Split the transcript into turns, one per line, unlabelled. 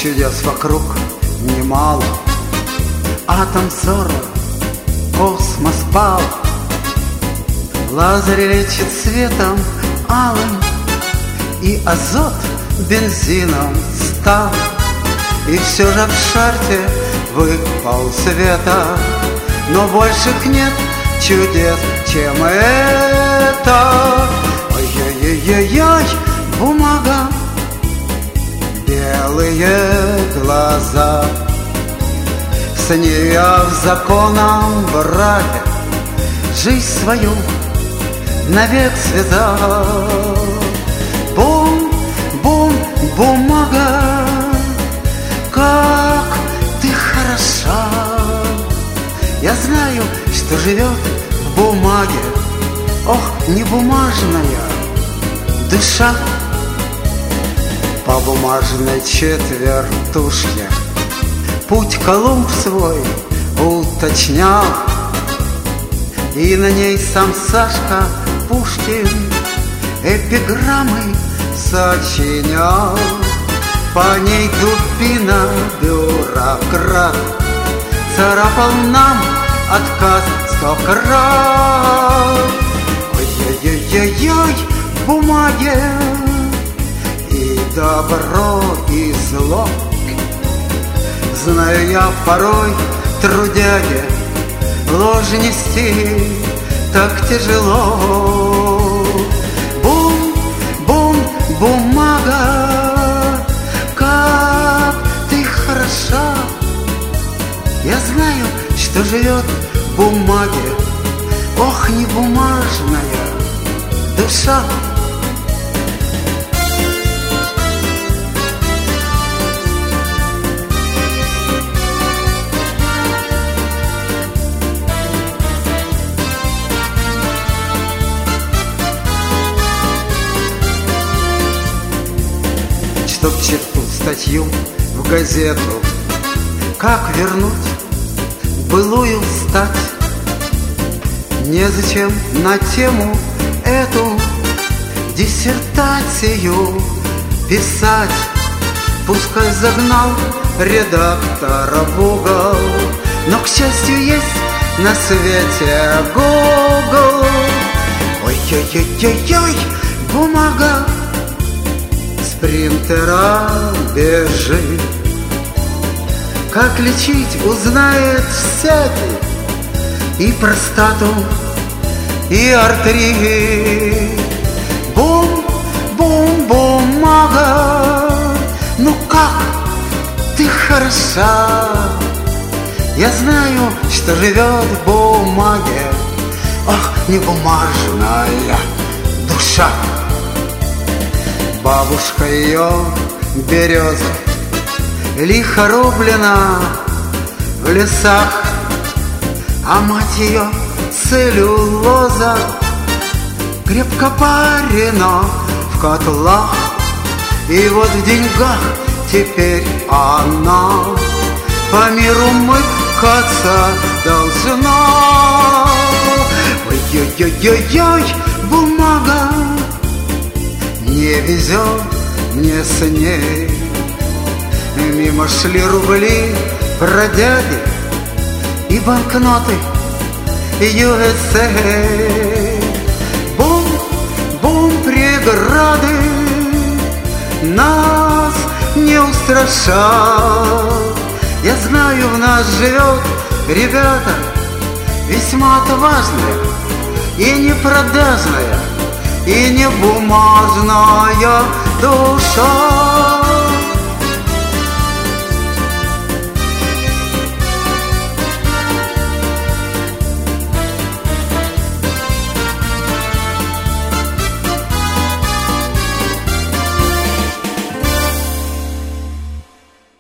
чудес вокруг немало. Атом взорва, космос пал, лазер лечит светом алым, и азот бензином стал. И все же в шарте выпал света, но больших нет чудес, чем это. Ой-ой-ой-ой, бумага, белые глаза, с ней я в законном браке жизнь свою навек связал. Бум-бум, бумага, как ты хороша. Я знаю, что живет в бумаге, ох, не бумажная душа. По бумажной четвертушке путь Колумб свой уточнял, и на ней сам Сашка Пушкин эпиграммы сочинял. По ней дубина бюрократ царапал нам отказ 100 крат. Ой-ой-ой-ой, бумаге и добро, и зло. Знаю я порой, трудяге, ложь нести так тяжело. Бум-бум, бумага, как ты хороша. Я знаю, что живет в бумаге, ох, не бумажная душа. Чтоб черту статью в газету, как вернуть былую стать, незачем на тему эту диссертацию писать. Пускай загнал редактора в угол, но, к счастью, есть на свете Google. Ой-ой-ой-ой-ой, бумага с принтера бежит. Как лечить узнает всякий, и простату, и артрит. Бум-бум, бумага, ну как ты хороша. Я знаю, что живет в бумаге, ах, не бумажная душа. Бабушка ее береза лихо рублена в лесах, а мать ее целлюлоза крепко парена в котлах. И вот в деньгах теперь она по миру мыкаться должна. Ой-ой-ой-ой-ой, бумага, не везет мне с ней. Мимо шли рубли, бродяги и банкноты USA. Бум-бум, преграды нас не устрашат. Я знаю, в нас живет, ребята, весьма отважная и непродажная, и не бумажная душа.